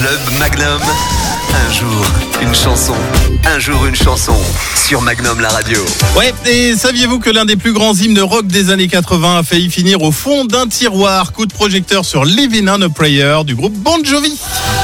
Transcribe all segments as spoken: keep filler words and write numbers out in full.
Club Magnum. Un jour, une chanson. Un jour, une chanson. Sur Magnum, la radio. Ouais, et saviez-vous que l'un des plus grands hymnes rock des années quatre-vingts a failli finir au fond d'un tiroir? Coup de projecteur sur Living on a Prayer du groupe Bon Jovi.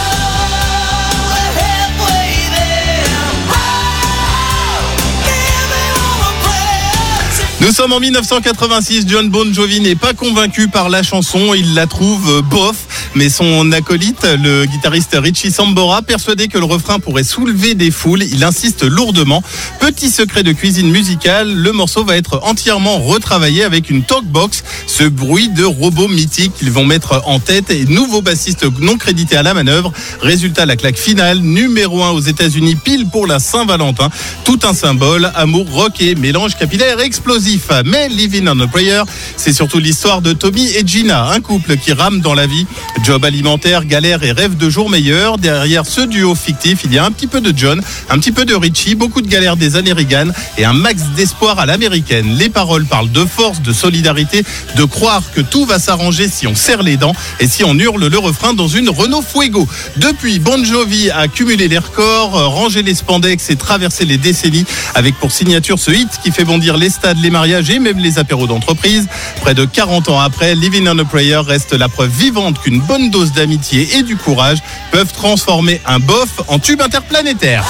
Nous sommes en dix-neuf cent quatre-vingt-six, John Bon Jovi n'est pas convaincu par la chanson, il la trouve bof, mais son acolyte, le guitariste Richie Sambora, persuadé que le refrain pourrait soulever des foules, il insiste lourdement. Petit secret de cuisine musicale, le morceau va être entièrement retravaillé avec une talkbox, ce bruit de robot mythique qu'ils vont mettre en tête, et nouveau bassiste non crédité à la manœuvre. Résultat, la claque finale, numéro un aux États-Unis, pile pour la Saint-Valentin. Tout un symbole, amour, rock et mélange capillaire explosif. Mais Living on a Prayer, c'est surtout l'histoire de Tommy et Gina, un couple qui rame dans la vie. Job alimentaire, galère et rêve de jours meilleurs. Derrière ce duo fictif, il y a un petit peu de John, un petit peu de Richie, beaucoup de galères des années Reagan et un max d'espoir à l'américaine. Les paroles parlent de force, de solidarité, de croire que tout va s'arranger si on serre les dents et si on hurle le refrain dans une Renault Fuego. Depuis, Bon Jovi a cumulé les records, rangé les spandex et traversé les décennies avec pour signature ce hit qui fait bondir les stades, les mariages et même les apéros d'entreprise. Près de quarante ans après, Living on a Prayer reste la preuve vivante qu'une bonne dose d'amitié et du courage peuvent transformer un bof en tube interplanétaire.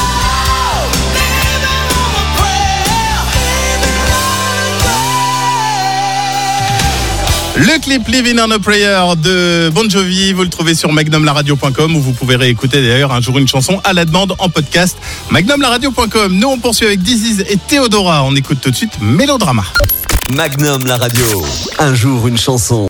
Le clip Living on a Prayer de Bon Jovi, vous le trouvez sur magnum la radio point com où vous pouvez réécouter d'ailleurs un jour une chanson à la demande en podcast. magnum la radio point com. Nous on poursuit avec This Is et Théodora. On écoute tout de suite Mélodrama. Magnum, la radio. Un jour, une chanson.